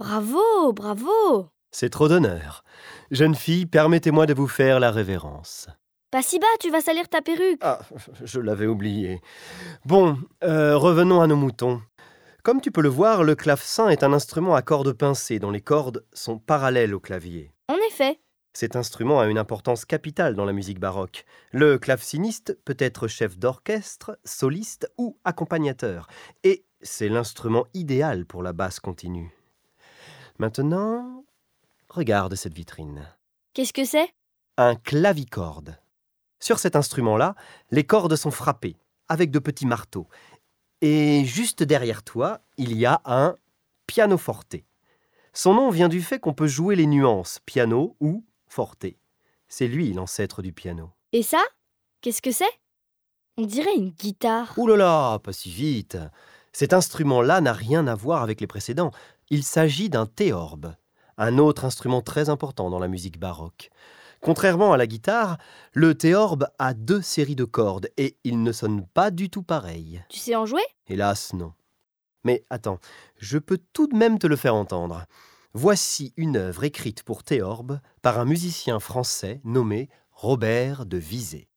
Bravo, bravo! C'est trop d'honneur. Jeune fille, permettez-moi de vous faire la révérence. Pas si bas, tu vas salir ta perruque. Ah, je l'avais oublié. Bon, revenons à nos moutons. Comme tu peux le voir, le clavecin est un instrument à cordes pincées dont les cordes sont parallèles au clavier. En effet. Cet instrument a une importance capitale dans la musique baroque. Le claveciniste peut être chef d'orchestre, soliste ou accompagnateur. Et c'est l'instrument idéal pour la basse continue. Maintenant, regarde cette vitrine. Qu'est-ce que c'est? Un clavicorde. Sur cet instrument-là, les cordes sont frappées avec de petits marteaux. Et juste derrière toi, il y a un pianoforte. Son nom vient du fait qu'on peut jouer les nuances piano ou forte. C'est lui l'ancêtre du piano. Et ça? Qu'est-ce que c'est? On dirait une guitare. Ouh là là, pas si vite. Cet instrument-là n'a rien à voir avec les précédents. Il s'agit d'un théorbe, un autre instrument très important dans la musique baroque. Contrairement à la guitare, le théorbe a 2 séries de cordes et il ne sonne pas du tout pareil. Tu sais en jouer? Hélas, non. Mais attends, je peux tout de même te le faire entendre. Voici une œuvre écrite pour théorbe par un musicien français nommé Robert de Vizé.